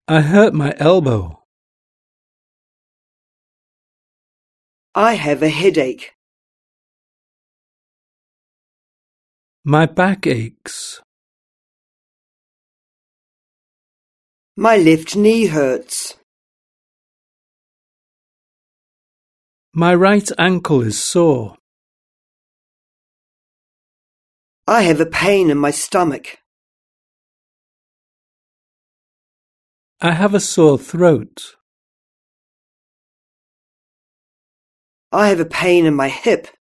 I hurt my elbow. I have a headache. My back aches. My left knee hurts. My right ankle is sore. I have a pain in my stomach. I have a sore throat. I have a pain in my hip.